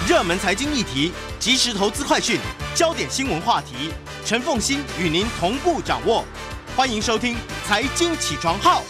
热门财经议题、即时投资快讯、焦点新闻话题，陈凤馨与您同步掌握。欢迎收听《财经起床号》。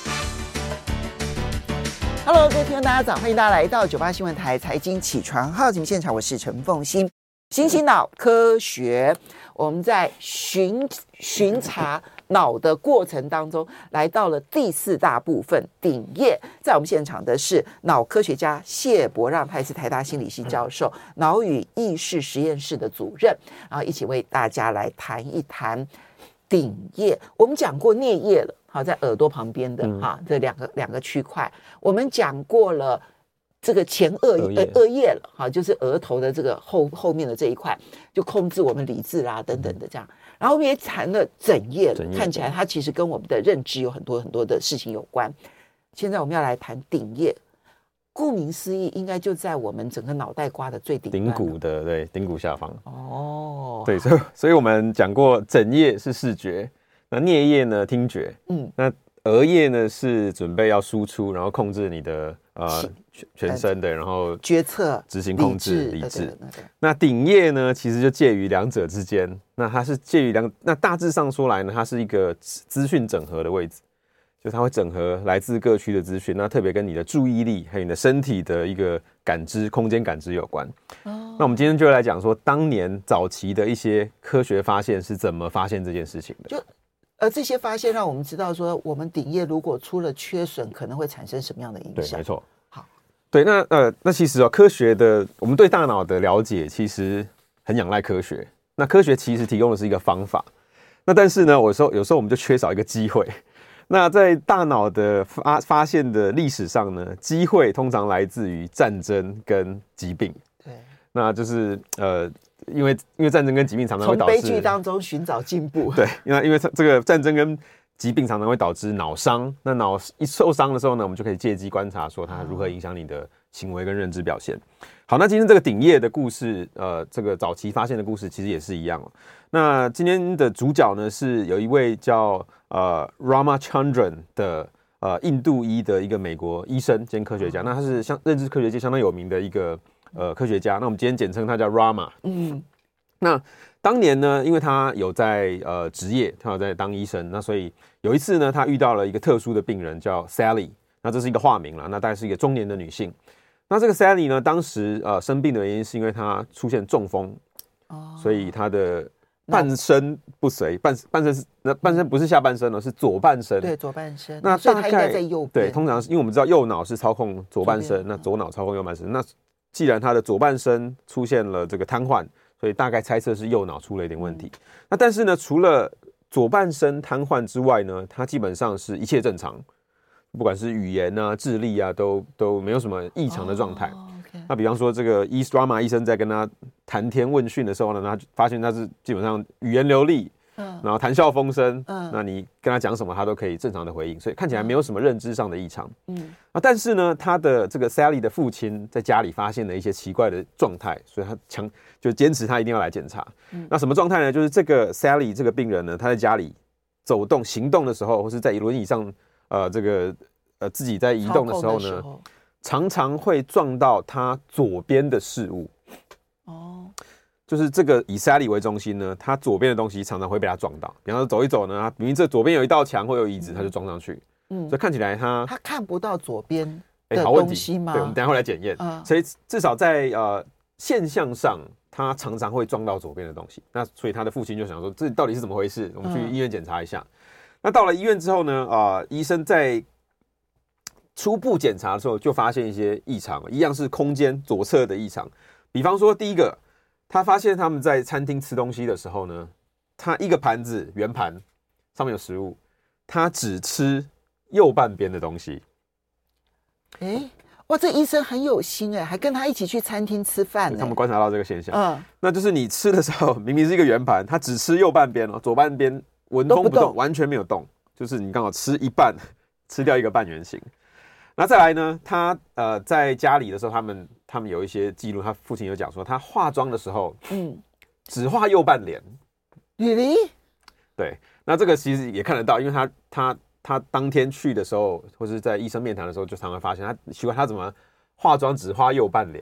Hello， 各位听众大家早，欢迎大家来到98新闻台财经起床号节目现场，我是陈凤馨。新型脑科学，我们在巡查脑的过程当中，来到了第4大部分顶叶。在我们现场的是脑科学家谢伯让，他也是台大心理系教授，脑与意识实验室的主任，然后一起为大家来谈一谈顶叶。我们讲过颞叶了，好，在耳朵旁边的这两个区块，我们讲过了。这个前额叶了，哈，就是额头的这个后面的这一块，就控制我们理智啦等等的这样。然后我们也谈了枕叶了，看起来它其实跟我们的认知有很多很多的事情有关。现在我们要来谈顶叶，顾名思义，应该就在我们整个脑袋瓜的最顶骨的，对，顶骨下方。 哦， 对，所以我们讲过，枕叶是视觉，那颞叶呢听觉，那额叶呢是准备要输出，然后控制你的全身的，然后决策、 执行、控制、理智。那顶叶呢，其实就介于两者之间。那它是介于那大致上说来呢，它是一个资讯整合的位置，就它会整合来自各区的资讯。那特别跟你的注意力还有你的身体的一个感知、空间感知有关。那我们今天就来讲说，当年早期的一些科学发现是怎么发现这件事情的。 这些发现让我们知道说，我们顶叶如果出了缺损，可能会产生什么样的影响？ 对，没错。 好， 对，那其实科学的，我们对大脑的了解其实很仰赖科学。那科学其实提供的是一个方法，那但是呢，有时候我们就缺少一个机会。那在大脑的发现的历史上呢，机会通常来自于战争跟疾病。 对， 那就是因为战争跟疾病常常会导致从悲剧当中寻找进步。 对，因为这个战争跟疾病常常会导致脑伤。那脑一受伤的时候呢，我们就可以借机观察说它如何影响你的行为跟认知表现。好，那今天这个顶叶的故事，这个早期发现的故事其实也是一样哦。那今天的主角呢是有一位叫Ramachandran 的印度裔的一个美国医生兼科学家。那他是认知科学界相当有名的一个科学家。那我们今天简称他叫 Rama。那当年呢，因为他有在职业，他有在当医生，那所以有一次呢，他遇到了一个特殊的病人叫 Sally。那这是一个化名啦，那大概是一个中年的女性。那这个 Sally 呢，当时生病的原因是因为她出现中风，所以她的半身不遂，半身不是下半身了，是左半身。 对，左半身。 那所以她应该在右边。 对，通常因为我们知道右脑是操控左半身，那左脑操控右半身。那既然她的左半身出现了这个瘫痪，所以大概猜测是右脑出了一点问题。那但是呢，除了左半身瘫痪之外呢，她基本上是一切正常。不管是语言啊、智力啊，都没有什么异常的状态。 Okay. 那比方说，这个Rama 医生在跟他谈天问讯的时候呢，他发现他是基本上语言流利，然后谈笑风生，那你跟他讲什么，他都可以正常的回应，所以看起来没有什么认知上的异常。但是呢，他的这个 Sally 的父亲在家里发现了一些奇怪的状态，所以他就坚持他一定要来检查。那什么状态呢？就是这个 Sally 这个病人呢，他在家里走动、行动的时候，或是在轮椅上。自己在移动的时候呢，常常会撞到他左边的事物。就是这个以 Sally 为中心呢，他左边的东西常常会被他撞到。比方说走一走呢，他明明这左边有一道墙或有椅子，他就撞上去。所以看起来他看不到左边的东西吗？ 对，我们等一下会来检验。所以至少在现象上，他常常会撞到左边的东西。那所以他的父亲就想说，这到底是怎么回事？我们去医院检查一下。那到了医院之后呢，医生在初步检查的时候就发现一些异常，一样是空间左侧的异常。比方说，第一个，他发现他们在餐厅吃东西的时候呢，他一个盘子圆盘上面有食物，他只吃右半边的东西。 哇，这医生很有心哎，还跟他一起去餐厅吃饭。 他们观察到这个现象，那就是你吃的时候明明是一个圆盘，他只吃右半边哦，左半边。纹风不动，完全没有动，就是你刚好吃一半，吃掉一个半圆形。那再来呢，他在家里的时候，他们有一些记录，他父亲有讲说，他化妆的时候，只画右半脸。 Really？ 对，那这个其实也看得到，因为他当天去的时候，或是在医生面谈的时候，就常常发现他奇怪，他怎么化妆只画右半脸。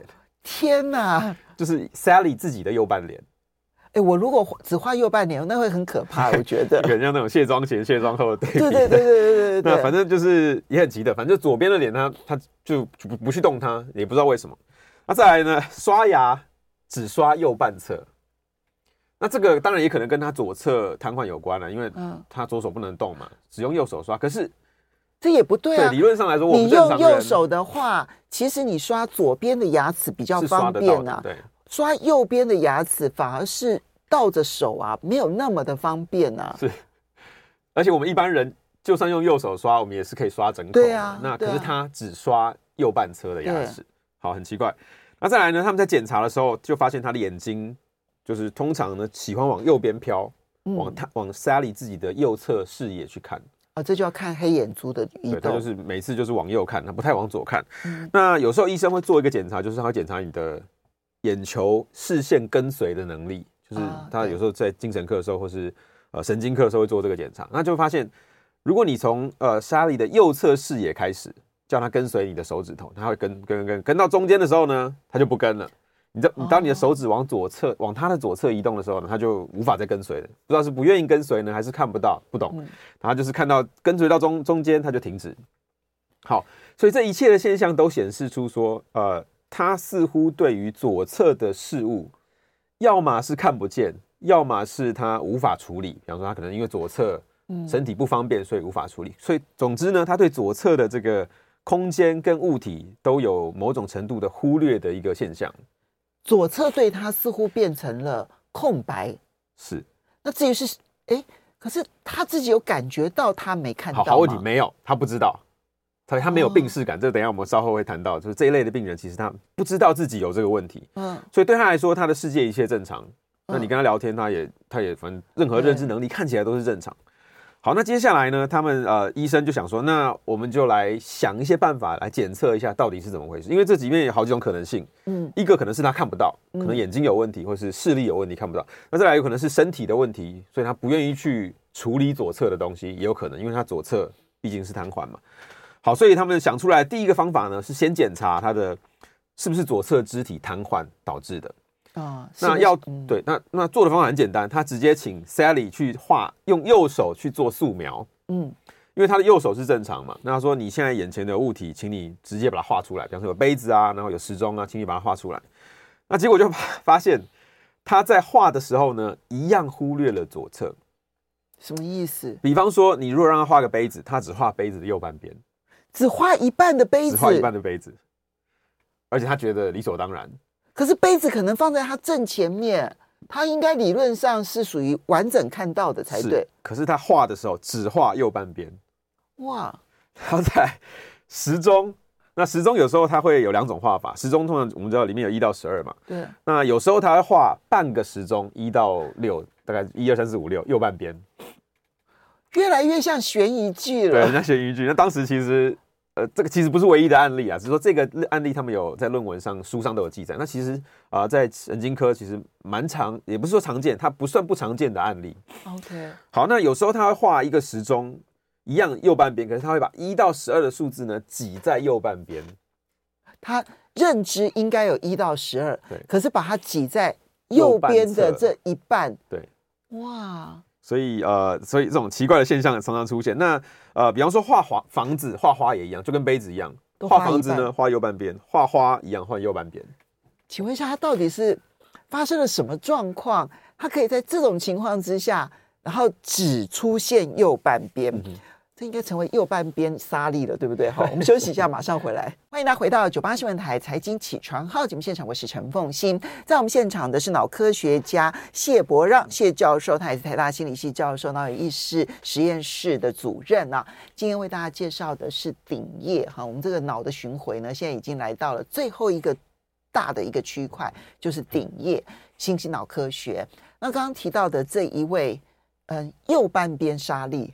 天哪！ 就是 Sally 自己的右半脸。 我如果只画右半脸，那会很可怕，我觉得。 很像那种卸妆前、卸妆后的对比。 对。 那反正就是也很奇特，反正就左边的脸他就不去动它，也不知道为什么。那再来呢，刷牙只刷右半侧。那这个当然也可能跟他左侧瘫痪有关了，因为他左手不能动嘛，只用右手刷。可是这也不对啊。 对，理论上来说，我们你用右手的话，其实你刷左边的牙齿比较方便啊。 对， 刷右边的牙齿反而是倒着手啊，没有那么的方便啊。 是，而且我们一般人就算用右手刷，我们也是可以刷整口。 对啊。 那可是他只刷右半侧的牙齿，好，很奇怪。那再来呢，他们在检查的时候就发现他的眼睛。就是通常呢，喜欢往右边飘，往 Sally 自己的右侧视野去看这就要看黑眼珠的移动。 对，他就是每次就是往右看，他不太往左看。那有时候医生会做一个检查，就是他会检查你的眼球视线跟随的能力，就是他有时候在精神科的时候，或是神经科的时候会做这个检查。那就会发现，如果你从Sally 的右侧视野开始，叫他跟随你的手指头，他会跟到中间的时候呢，他就不跟了。当你的手指往他的左侧移动的时候呢，他就无法再跟随了。不知道是不愿意跟随呢，还是看不到，不懂。他就是看到跟随到中间，他就停止。好，所以这一切的现象都显示出说，他似乎对于左侧的事物，要么是看不见，要么是他无法处理。比方说，他可能因为左侧身体不方便，所以无法处理。所以总之呢，他对左侧的这个空间跟物体都有某种程度的忽略的一个现象。 左侧对他似乎变成了空白， 是。 那至于是，可是他自己有感觉到他没看到吗？ 好问题，没有，他不知道，他没有病识感。这等一下我们稍后会谈到，就是这一类的病人，其实他不知道自己有这个问题，所以对他来说，他的世界一切正常。那你跟他聊天，他也反正任何认知能力看起来都是正常。好，那接下来呢，他们医生就想说，那我们就来想一些办法来检测一下到底是怎么回事，因为这里面有好几种可能性。一个可能是他看不到，可能眼睛有问题，或是视力有问题看不到。那再来有可能是身体的问题，所以他不愿意去处理左侧的东西，也有可能，因为他左侧毕竟是瘫痪嘛。好，所以他们想出来的第一个方法呢，是先检查他的是不是左侧肢体瘫痪导致的。那对，那做的方法很简单，他直接请 Sally 去用右手去做素描，因为他的右手是正常嘛。那他说你现在眼前的物体，请你直接把它画出来，比方说有杯子啊，然后有时钟啊，请你把它画出来。那结果就发现他在画的时候呢，一样忽略了左侧。 什么意思？ 比方说，你如果让他画个杯子，他只画杯子的右半边， 只画一半的杯子， 而且他觉得理所当然。 可是杯子可能放在他正前面，他应该理论上是属于完整看到的才对。 可是他画的时候只画右半边。 哇！ 然后在时钟，那时钟有时候它会有两种画法，时钟通常我们知道里面有1到12嘛。 对。 那有时候他会画半个时钟1到6，大概1、2、3、4、5、6，右半边。 越来越像悬疑剧了。 对，像悬疑剧。那当时其实。这个其实不是唯一的案例啊，只是说这个案例他们有在论文上、书上都有记载。那其实在神经科其实蛮常，也不是说常见，它不算不常见的案例。 OK， 好，那有时候他会画一个时钟，一样右半边，可是他会把1到12的数字呢挤在右半边。 他认知应该有1到12， 对， 可是把它挤在右边的这一半。 对， 哇！ 所以这种奇怪的现象常常出现。那比方说画房子、画花也一样，就跟杯子一样。画房子呢，画右半边；画花一样，画右半边。 请问一下，他到底是发生了什么状况？他可以在这种情况之下，然后只出现右半边？这应该成为右半边沙粒了，对不对？好，我们休息一下，马上回来。欢迎大家回到98新闻台财经起床号节目现场，我是陈凤馨。在我们现场的是脑科学家谢伯让谢教授，他也是台大心理系教授，脑与意识实验室的主任啊。今天为大家介绍的是顶叶哈，我们这个脑的巡回呢，现在已经来到了最后一个大的一个区块，就是顶叶新兴脑科学。那刚刚提到的这一位。右半边沙粒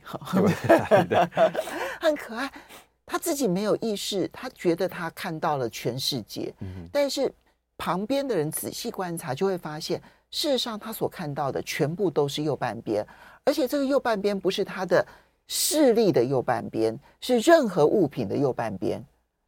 很可爱，他自己没有意识，他觉得他看到了全世界，但是旁边的人仔细观察就会发现，事实上他所看到的全部都是右半边，而且这个右半边不是他的视力的右半边，是任何物品的右半边。 对，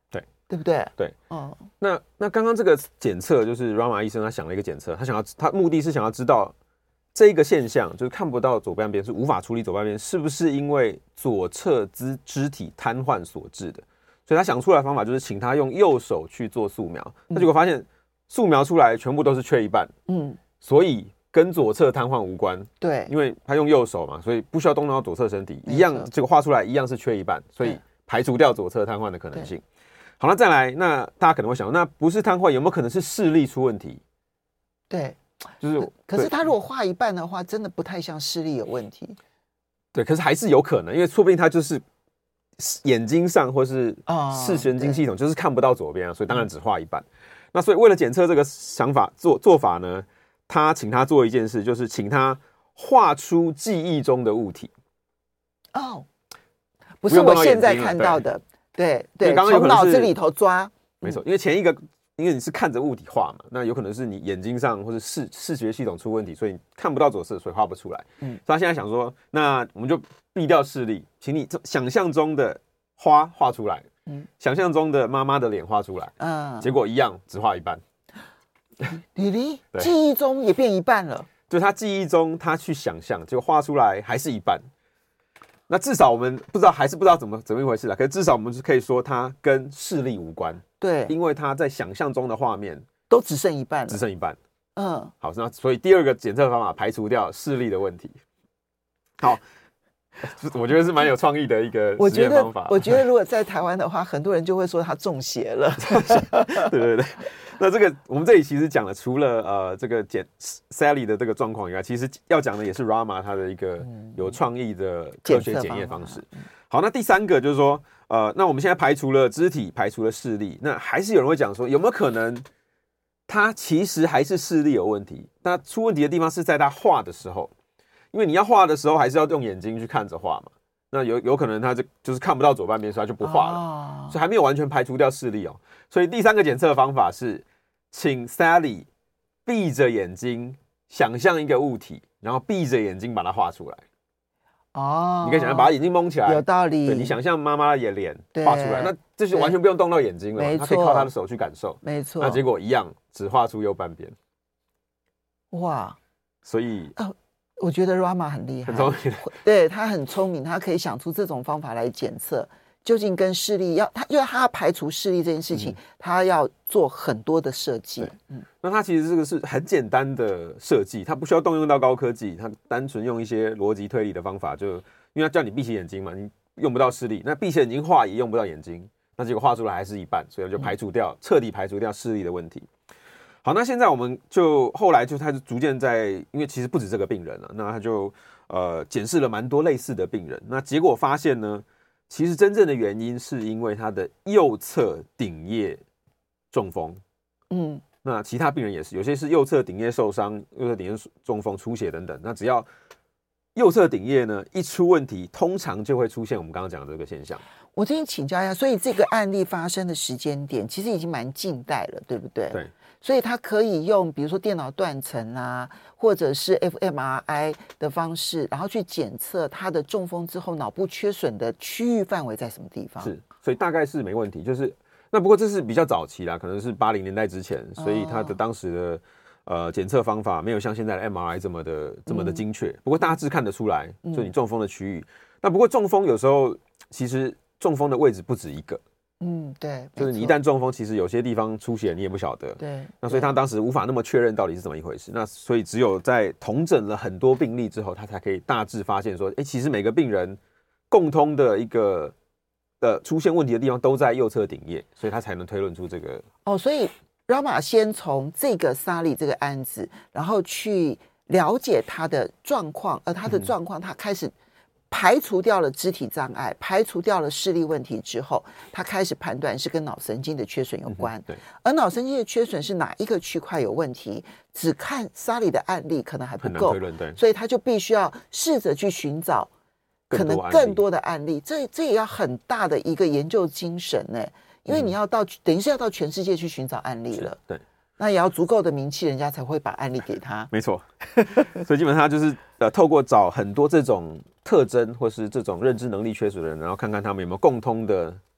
对不对？ 对， 哦， 那刚刚这个检测就是 Rama 医生他想了一个检测，他目的是想要知道这个现象，就是看不到左半边，是无法处理左半边，是不是因为左侧肢体瘫痪所致的？所以他想出来的方法就是请他用右手去做素描，那结果发现素描出来全部都是缺一半，所以跟左侧瘫痪无关。对，因为他用右手嘛，所以不需要动到左侧身体，一样这个画出来一样是缺一半，所以排除掉左侧瘫痪的可能性。好，那再来，那大家可能会想，那不是瘫痪，有没有可能是视力出问题？ 对， 就是可是他如果画一半的话，真的不太像视力有问题。 对，可是还是有可能，因为说不定他就是眼睛上或是视神经系统就是看不到左边啊，所以当然只画一半。那所以为了检测这个想法做法呢，他请他做一件事，就是请他画出记忆中的物体。 哦，不是我现在看到的。对，从脑子里头抓， 没错，因为前一个，因为你是看着物体画嘛，那有可能是你眼睛上或者视觉系统出问题，所以你看不到左侧，所以画不出来。所以他现在想说，那我们就避掉视力，请你想象中的花画出来，想象中的妈妈的脸画出来，结果一样只画一半。 李黎记忆中也变一半了， 就他记忆中他去想象，结果画出来还是一半。那至少我们不知道，还是不知道怎么一回事啦。可是至少我们是可以说它跟视力无关，对，因为他在想象中的画面都只剩一半了， 只剩一半。好，那所以第二个检测方法排除掉视力的问题。好，我觉得是蛮有创意的一个实验方法。 我觉得如果在台湾的话，很多人就会说他中邪了。 对。那这个我们这里其实讲了，除了这个Sally 的这个状况以外，其实要讲的也是 Rama 他的一个有创意的科学检验方式。好，那第三个就是说，那我们现在排除了肢体，排除了视力，那还是有人会讲说，有没有可能他其实还是视力有问题？那出问题的地方是在他画的时候，因为你要画的时候还是要用眼睛去看着画嘛。那有可能他就是看不到左半边，所以他就不画了，所以还没有完全排除掉视力哦。所以第三个检测方法是，请 Sally 闭着眼睛想象一个物体，然后闭着眼睛把它画出来。你可以想象把他眼睛蒙起来， 有道理。 对，你想象妈妈的脸画出来，那这是完全不用动到眼睛了，他可以靠他的手去感受。 没错。 那结果一样，只画出右半边。 哇！ 所以我觉得 Rama 很厉害， 很聪明， 对，他很聪明，他可以想出这种方法来检测究竟跟视力因为他要排除视力这件事情，他要做很多的设计。 那他其实这个是很简单的设计，他不需要动用到高科技，他单纯用一些逻辑推理的方法，就因为他叫你闭起眼睛嘛，你用不到视力，那闭起眼睛画也用不到眼睛，那结果画出来还是一半，所以就彻底排除掉视力的问题。好，那现在我们就后来他就逐渐因为其实不止这个病人了，那他就检视了蛮多类似的病人，那结果发现呢，其实真正的原因是因为他的右侧顶叶中风。那其他病人也是，有些是右侧顶叶受伤、右侧顶叶中风、出血等等，那只要右侧顶叶呢一出问题，通常就会出现我们刚刚讲的这个现象。 我这边请教一下，所以这个案例发生的时间点其实已经蛮近代了，对不对？ 对。 所以他可以用比如说电脑断层啊，或者是 fMRI 的方式，然后去检测他的中风之后脑部缺损的区域范围在什么地方。 是，所以大概是没问题。就是那不过这是比较早期啦，可能是80年代之前，所以他的当时的检测方法没有像现在的 MRI 这么的精确。不过大致看得出来，就你中风的区域。那不过中风有时候其实中风的位置不止一个。 对， 就是你一旦中风，其实有些地方出血你也不晓得。 对， 那所以他当时无法那么确认到底是怎么一回事。那所以只有在统整了很多病例之后，他才可以大致发现说，其实每个病人共通的一个出现问题的地方都在右侧顶叶，所以他才能推论出这个。 所以 Rama 先从这个 Sally 这个案子，然后去了解他的状况，而他的状况他开始排除掉了肢体障碍，排除掉了视力问题之后，他开始判断是跟脑神经的缺损有关。 对， 而脑神经的缺损是哪一个区块有问题，只看 Sally 的案例可能还不够， 很难推论，对， 所以他就必须要试着去寻找可能更多的案例。这也要很大的一个研究精神呢，因为你要等于是要到全世界去寻找案例了。 对。 那也要足够的名气，人家才会把案例给他。 没错，所以基本上就是透过找很多这种特征或是这种认知能力缺损的人，然后看看他们有没有共通的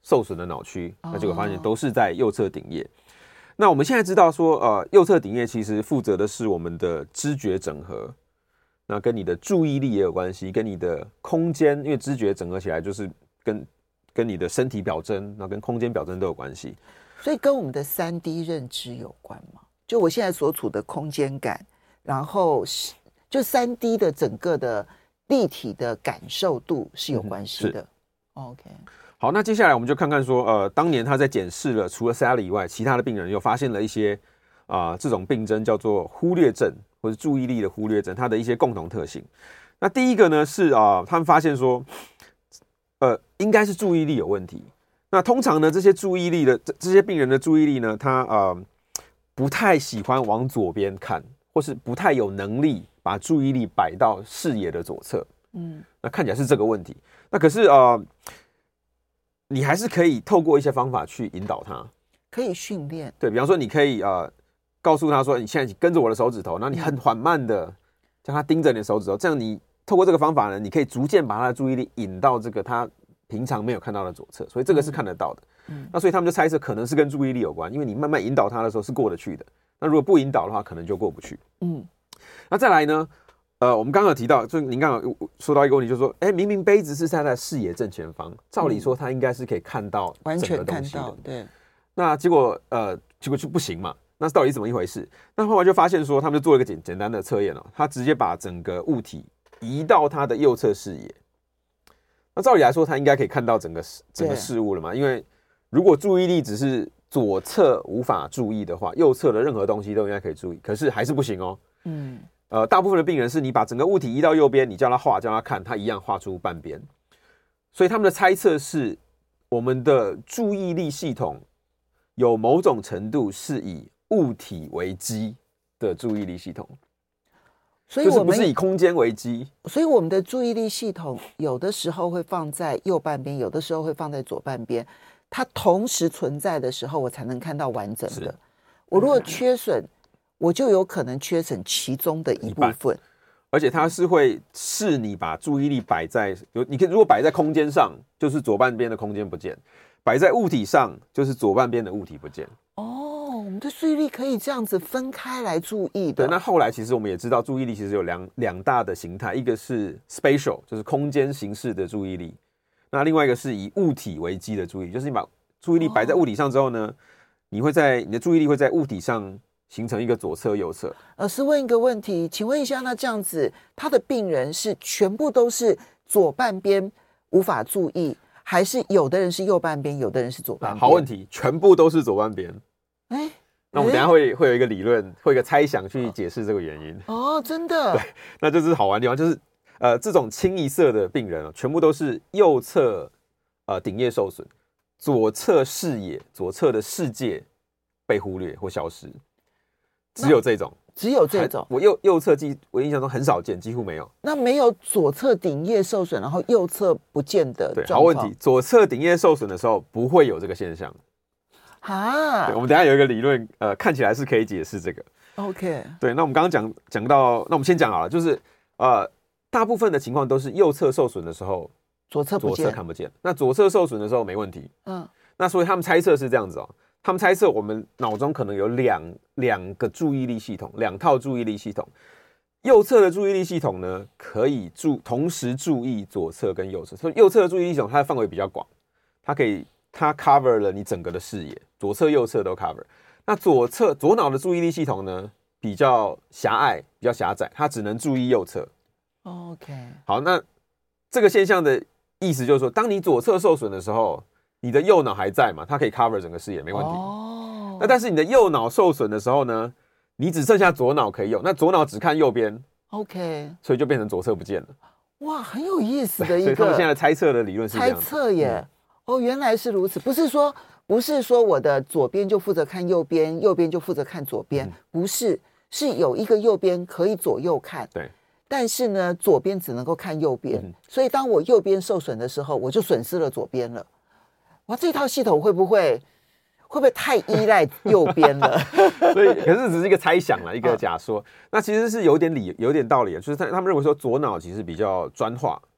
受损的脑区，那结果发现都是在右侧顶叶。那我们现在知道说，右侧顶叶其实负责的是我们的知觉整合，那跟你的注意力也有关系，跟你的空间，因为知觉整合起来就是跟你的身体表征，那跟空间表征都有关系。 所以跟我们的3D 认知有关吗？就我现在所处的空间感，然后就3D 的整个的立体的感受度是有关系的。OK。 好，那接下来我们就看看说，当年他在检视了除了 Sally 以外，其他的病人又发现了一些这种病症叫做忽略症或者注意力的忽略症，它的一些共同特性。那第一个呢是他们发现说，应该是注意力有问题。那通常呢，这些病人的注意力呢，他不太喜欢往左边看，或是不太有能力把注意力摆到视野的左侧。那看起来是这个问题。那可是你还是可以透过一些方法去引导他， 可以训练。 对，比方说你可以告诉他说，你现在跟着我的手指头，然后你很缓慢的将他盯着你的手指头，这样你透过这个方法呢，你可以逐渐把他的注意力引到这个他平常没有看到的左侧，所以这个是看得到的。那所以他们就猜测可能是跟注意力有关，因为你慢慢引导他的时候是过得去的，那如果不引导的话，可能就过不去。那再来呢？我们刚刚有提到，就是您刚刚有说到一个问题，就是说，明明杯子是在他的视野正前方，照理说他应该是可以看到完全看整个东西的， 到，对。 那结果就不行嘛？那到底是怎么一回事？那后来就发现说，他们就做了一个简单的测验哦，他直接把整个物体移到他的右侧视野。那照理来说，他应该可以看到整个事物了嘛？因为如果注意力只是左侧无法注意的话，右侧的任何东西都应该可以注意，可是还是不行哦。大部分的病人是你把整个物体移到右边，你叫他画，叫他看，他一样画出半边。所以他们的猜测是，我们的注意力系统有某种程度是以物体为基的注意力系统， 所以我们就是不是以空间为基。 所以我们的注意力系统有的时候会放在右半边，有的时候会放在左半边，它同时存在的时候，我才能看到完整的。我如果缺损，我就有可能缺损其中的一部分， 而且它是会视你把注意力摆在你可以如果摆在空间上，就是左半边的空间不见；摆在物体上，就是左半边的物体不见。 我们的注意力可以这样子分开来注意的。 对，那后来其实我们也知道，注意力其实有两大的形态，一个是 spatial， 就是空间形式的注意力；那另外一个是以物体为基的注意力，就是你把注意力摆在物体上之后呢，你的注意力会在物体上形成一个左侧右侧。 老师问一个问题，请问一下，那这样子他的病人是全部都是左半边无法注意，还是有的人是右半边，有的人是左半边？ 好问题，全部都是左半边。那我们等一下会有一个理论，会有一个猜想去解释这个原因。 真的？对， 那就是好玩的地方，就是这种清一色的病人全部都是右侧顶叶受损，左侧视野、左侧的世界被忽略或消失。只有这种，我右侧我印象中很少见，几乎没有。 那没有左侧顶叶受损，然后右侧不见的状况？ 对，好问题。左侧顶叶受损的时候不会有这个现象。对，我们等一下有一个理论，看起来是可以解释这个。 OK。 对，那我们刚刚讲到，那我们先讲好了，就是大部分的情况都是右侧受损的时候， 左侧看不见。那左侧受损的时候没问题。那所以他们猜测是这样子哦。他们猜测我们脑中可能有两个注意力系统，两套注意力系统。右侧的注意力系统呢，可以同时注意左侧跟右侧。所以右侧的注意力系统它的范围比较广，它 cover 了你整个的视野，左侧右侧都 cover。那左脑的注意力系统呢，比较狭隘，比较狭窄，它只能注意右侧。 OK。 好，那这个现象的意思就是说，当你左侧受损的时候，你的右脑还在嘛？它可以 cover 整个视野，没问题。那但是你的右脑受损的时候呢，你只剩下左脑可以用，那左脑只看右边 ，OK， 所以就变成左侧不见了。 哇，很有意思的一个。 所以他们现在猜测的理论是这样。 猜测耶，原来是如此，不是说我的左边就负责看右边，右边就负责看左边，不是，是有一个右边可以左右看。 对。 但是呢，左边只能够看右边，所以当我右边受损的时候，我就损失了左边了。哇，这套系统会不会太依赖右边了？ 所以，可是只是一个猜想啦，一个假说。那其实是有点道理的，就是他们认为说左脑其实比较专化，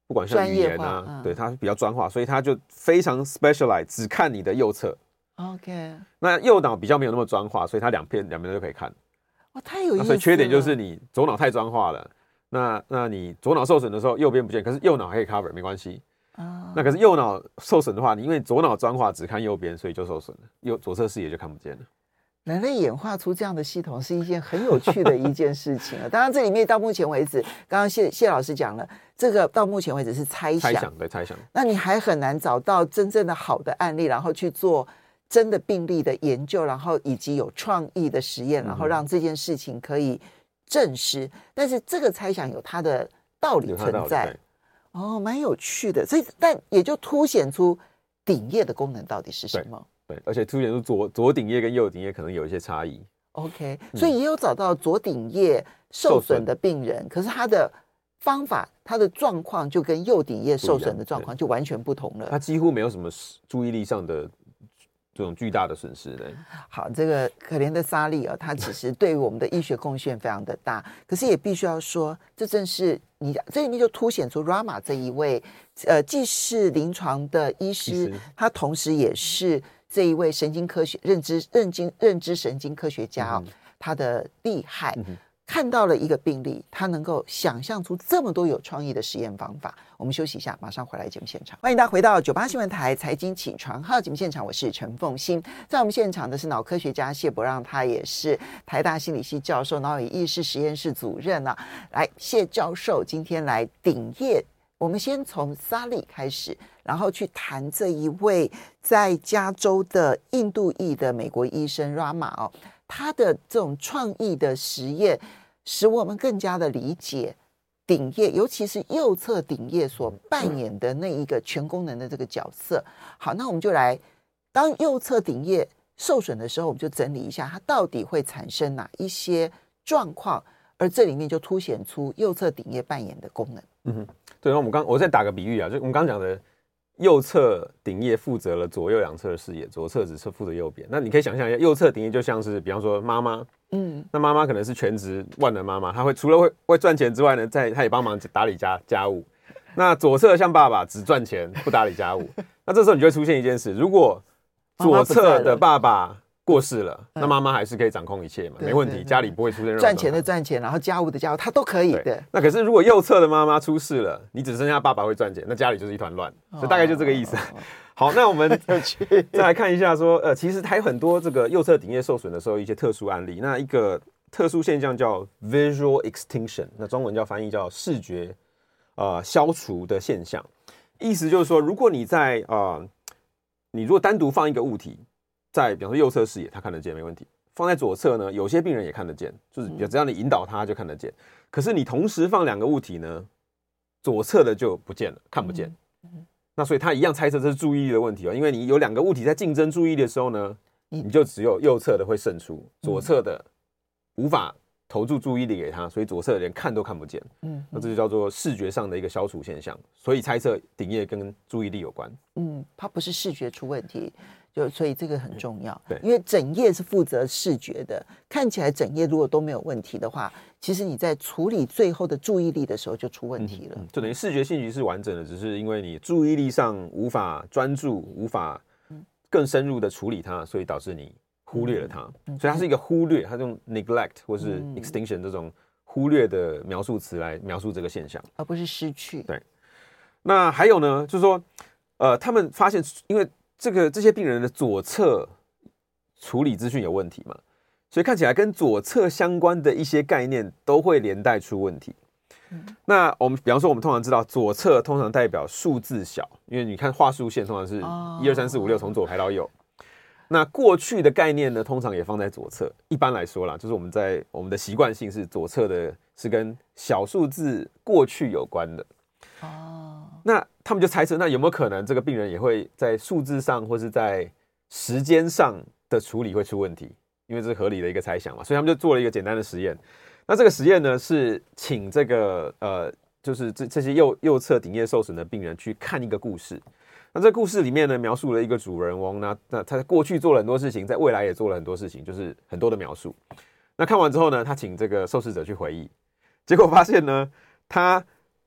不管像语言啊，对，它比较专化，所以它就非常 specialize， 只看你的右侧。 OK， 那右脑比较没有那么专化，所以它两边都可以看。 哇，太有意思了。 所以缺点就是你左脑太专化了，那你左脑受损的时候，右边不见，可是右脑还可以 cover， 没关系。那可是右脑受损的话，你因为左脑专化只看右边，所以就受损了，左侧视野就看不见了。 人类演化出这样的系统是一件很有趣的一件事情啊！当然，这里面到目前为止，刚刚谢老师讲了，这个到目前为止是猜想， 对，猜想。 那你还很难找到真正的好的案例，然后去做真的病例的研究，然后以及有创意的实验，然后让这件事情可以证实。但是这个猜想有它的道理存在，哦，蛮有趣的。所以，但也就凸显出顶叶的功能到底是什么。 对，而且凸显出左顶叶跟右顶叶可能有一些差异。 OK， 所以也有找到左顶叶受损的病人，可是他的方法、他的状况就跟右顶叶受损的状况就完全不同了。 他几乎没有什么注意力上的这种巨大的损失的。 好，这个可怜的莎莉啊，他其实对于我们的医学贡献非常的大，可是也必须要说，这正是你这里面就凸显出 Rama 这一位既是临床的医师，他同时也是这一位神经科学认知神经科学家他的厉害。看到了一个病例，他能够想象出这么多有创意的实验方法。我们休息一下，马上回来节目现场。欢迎大家回到98新闻台财经起床号节目现场，我是陈凤馨。在我们现场的是脑科学家谢伯让，他也是台大心理系教授、脑与意识实验室主任啊。来，谢教授今天来顶叶，我们先从萨利开始，然后去谈这一位在加州的印度裔的美国医生 Rama 哦。他的这种创意的实验，使我们更加的理解顶叶，尤其是右侧顶叶所扮演的那一个全功能的这个角色。好，那我们就来，当右侧顶叶受损的时候，我们就整理一下它到底会产生哪一些状况，而这里面就凸显出右侧顶叶扮演的功能。 对，那我再打个比喻啊，就我们刚讲的。右侧顶叶负责了左右两侧的视野，左侧只是负责右边。那你可以想象一下，右侧顶叶就像是，比方说妈妈，那妈妈可能是全职万能妈妈，她会除了会赚钱之外呢，她也帮忙打理家务。那左侧像爸爸，只赚钱不打理家务。那这时候你就会出现一件事，如果左侧的爸爸过世了，那妈妈还是可以掌控一切嘛，没问题，家里不会出现任何赚钱的赚钱，然后家务的家务，他都可以的。 那可是如果右侧的妈妈出事了，你只剩下爸爸会赚钱，那家里就是一团乱，所以大概就这个意思。好，那我们再来看一下说，其实还有很多这个右侧顶叶受损的时候一些特殊案例。那一个特殊现象叫 visual extinction， 那中文叫翻译叫视觉消除的现象。意思就是说，如果你在你如果单独放一个物体。在比方说右侧视野，他看得见没问题。放在左侧呢，有些病人也看得见，就是只要你引导他就看得见。可是你同时放两个物体呢，左侧的就不见了，看不见。那所以他一样猜测这是注意力的问题哦，因为你有两个物体在竞争注意力的时候呢，你就只有右侧的会胜出，左侧的无法投注注意力给他，所以左侧连看都看不见。那这就叫做视觉上的一个消除现象。所以猜测顶叶跟注意力有关。 它不是视觉出问题。所以这个很重要， 对， 因为整页是负责视觉的，看起来整页如果都没有问题的话，其实你在处理最后的注意力的时候就出问题了。 就等于视觉信息是完整的，只是因为你注意力上无法专注，无法更深入的处理它，所以导致你忽略了它。所以它是一个忽略，它用 neglect 或是 extinction 这种忽略的描述词来描述这个现象， 而不是失去。 对。那还有呢，就是说，他们发现，因为这些病人的左侧处理资讯有问题嘛，所以看起来跟左侧相关的一些概念都会连带出问题。那我们比方说，我们通常知道左侧通常代表数字小，因为你看画数线通常是1、2、3、4、5、6从左排到右。那过去的概念呢，通常也放在左侧。一般来说啦，就是我们的习惯性是左侧的是跟小数字过去有关的。那他们就猜测，那有没有可能这个病人也会在数字上或是在时间上的处理会出问题？因为这是合理的一个猜想嘛，所以他们就做了一个简单的实验。那这个实验呢，是请这个就是这些右侧顶叶受损的病人去看一个故事。那这个故事里面呢，描述了一个主人翁，那他在过去做了很多事情，在未来也做了很多事情，就是很多的描述。那看完之后呢，他请这个受试者去回忆，结果发现呢，他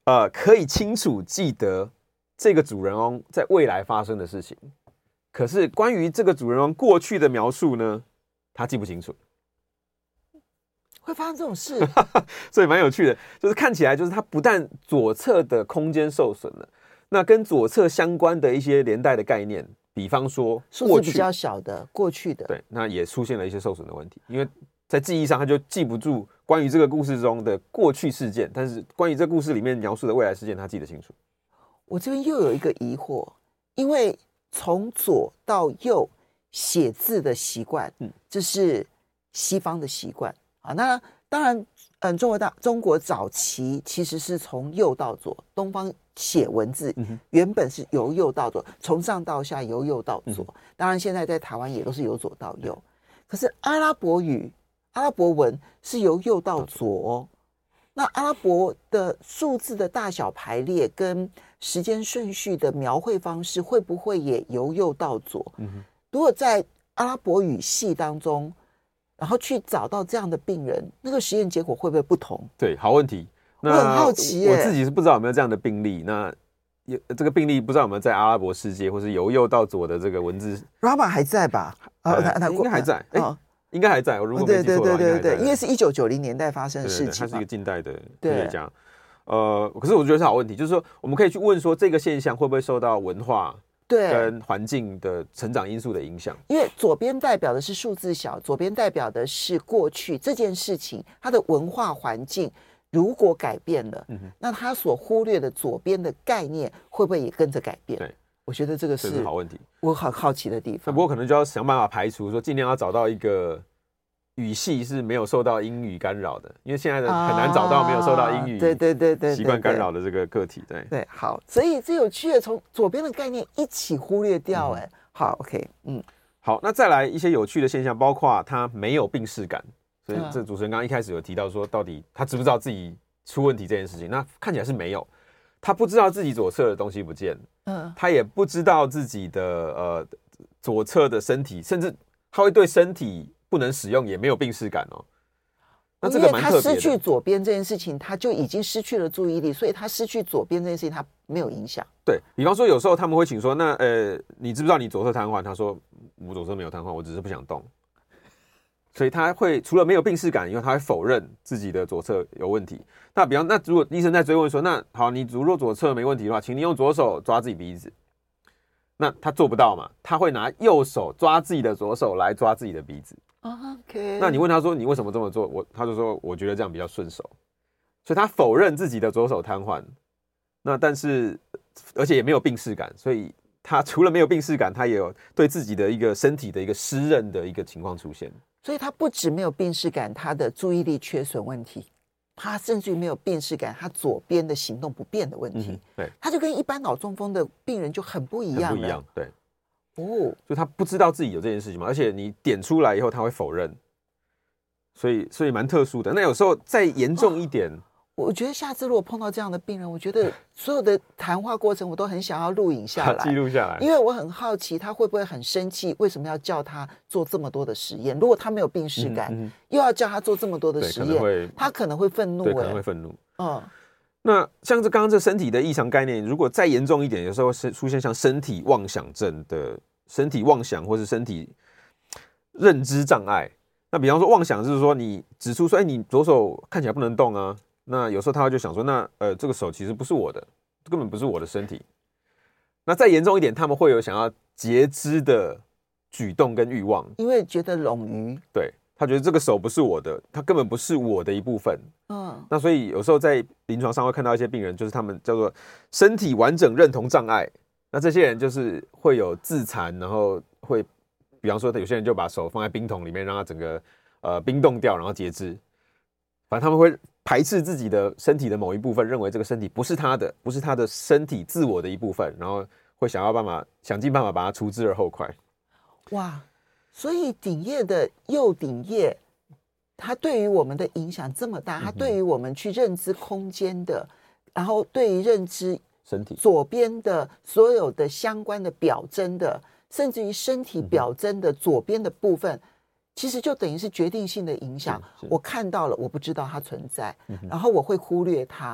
可以清楚记得这个主人翁在未来发生的事情，可是关于这个主人翁过去的描述呢，他记不清楚。 会发生这种事？ 所以蛮有趣的，就是看起来就是他不但左侧的空间受损了，那跟左侧相关的一些连带的概念，比方说数字比较小的过去的， 对，那也出现了一些受损的问题，因为在记忆上他就记不住关于这个故事中的过去事件，但是关于这故事里面描述的未来事件他记得清楚。我这边又有一个疑惑，因为从左到右写字的习惯，这是西方的习惯啊。那当然，中国早期其实是从右到左，东方写文字原本是由右到左，从上到下由右到左。当然，现在在台湾也都是由左到右。可是阿拉伯文是由右到左哦。那阿拉伯的数字的大小排列跟时间顺序的描绘方式，会不会也由右到左？如果在阿拉伯语系当中，然后去找到这样的病人，那个实验结果会不会不同？ 对，好问题。那我很好奇耶， 我自己是不知道有没有这样的病例。那这个病例不知道有没有在阿拉伯世界，或是由右到左的这个文字 ，Rama 还在吧？ 应该还在。应该还在，我如果没记错的话， 对，因为是1990年代发生的事情， 他是一个近代的科学家。可是我觉得是好问题，就是说我们可以去问说，这个现象会不会受到文化跟环境的成长因素的影响？ 因为左边代表的是数字小，左边代表的是过去这件事情，它的文化环境如果改变了，那他所忽略的左边的概念会不会也跟着改变？ 对。 我觉得这个是好问题， 我很好奇的地方。 不过可能就要想办法排除，说尽量要找到一个语系是没有受到英语干扰的，因为现在的很难找到没有受到英语习惯干扰的这个个体。 对，好，所以这有趣的，从左边的概念一起忽略掉。好 ，OK， 好，那再来一些有趣的现象，包括他没有病识感，所以这主持人刚刚一开始有提到说，到底他知不知道自己出问题这件事情？那看起来是没有。他不知道自己左侧的东西不见，他也不知道自己的左侧的身体，甚至他会对身体不能使用也没有病识感哦。那这个蛮特别的。因为他失去左边这件事情，他就已经失去了注意力，所以他失去左边这件事情，他没有影响。 对，比方说，有时候他们会请说，那你知不知道你左侧瘫痪？他说我左侧没有瘫痪，我只是不想动。所以他会除了没有病识感以外，他会否认自己的左侧有问题。那如果医生在追问说，那好，你如果左侧没问题的话，请你用左手抓自己鼻子。那他做不到嘛？他会拿右手抓自己的左手来抓自己的鼻子。 OK。 那你问他说你为什么这么做？他就说我觉得这样比较顺手。所以他否认自己的左手瘫痪。那但是而且也没有病识感，所以他除了没有病识感，他也有对自己的一个身体的一个失认的一个情况出现。 所以他不止没有病识感，他的注意力缺损问题，他甚至于没有病识感，他左边的行动不便的问题。 对， 他就跟一般脑中风的病人就很不一样了。 很不一样，对。就他不知道自己有这件事情嘛，而且你点出来以后他会否认，所以蛮特殊的。那有时候再严重一点。 我觉得下次如果碰到这样的病人，我觉得所有的谈话过程我都很想要录影下来， 记录下来， 因为我很好奇他会不会很生气，为什么要叫他做这么多的实验？如果他没有病识感，又要叫他做这么多的实验，他可能会愤怒。 对，可能会愤怒。那像刚刚这身体的异常概念，如果再严重一点，有时候会出现像身体妄想症的身体妄想，或是身体认知障碍。那比方说妄想，就是说你指出说，你左手看起来不能动啊。那有时候他就想说，那这个手其实不是我的，根本不是我的身体。那再严重一点，他们会有想要截肢的举动跟欲望， 因为觉得冗余。 对，他觉得这个手不是我的，他根本不是我的一部分。那所以有时候在临床上会看到一些病人，就是他们叫做身体完整认同障碍。那这些人就是会有自残，然后会，比方说有些人就把手放在冰桶里面，让它整个冰冻掉，然后截肢。反正他们会排斥自己的身体的某一部分，认为这个身体不是他的，不是他的身体自我的一部分，然后会想尽办法把它除之而后快。 哇，所以顶叶的右顶叶，它对于我们的影响这么大，它对于我们去认知空间的，然后对于认知身体左边的所有的相关的表征的，甚至于身体表征的左边的部分。其实就等于是决定性的影响。我看到了，我不知道它存在，然后我会忽略它。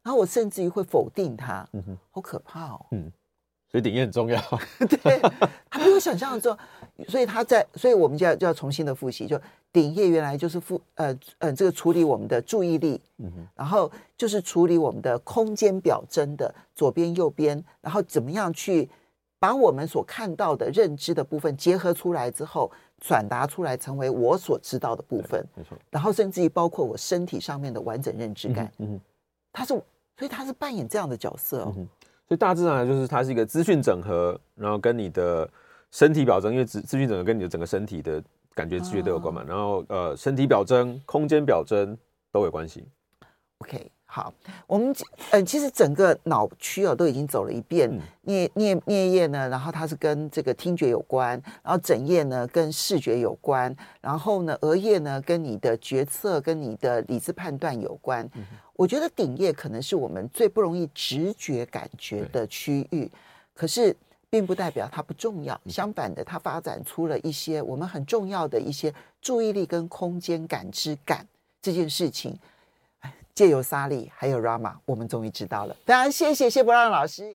然后我甚至于会否定它，好可怕哦。 所以顶叶很重要。 对，他比我想象的重要，所以我们就要重新的复习，就顶叶原来就是这个处理我们的注意力，然后就是处理我们的空间表征的左边右边，然后怎么样去把我们所看到的认知的部分结合出来之后，转达出来成为我所知道的部分， 没错。 然后甚至于包括我身体上面的完整认知感，所以他是扮演这样的角色哦。 所以大致上来就是它是一个资讯整合，然后跟你的身体表征，因为资讯整合跟你的整个身体的感觉知觉都有关嘛，然后身体表征、空间表征都有关系。 OK， 好，我们其实整个脑区都已经走了一遍，颞叶呢，然后它是跟这个听觉有关，然后枕叶呢跟视觉有关，然后呢额叶呢跟你的决策跟你的理智判断有关。我觉得顶叶可能是我们最不容易直觉感觉的区域，可是并不代表它不重要，相反的，它发展出了一些我们很重要的一些注意力跟空间感知感这件事情。借由莎莉还有 Rama， 我们终于知道了。非常谢谢谢伯让老师。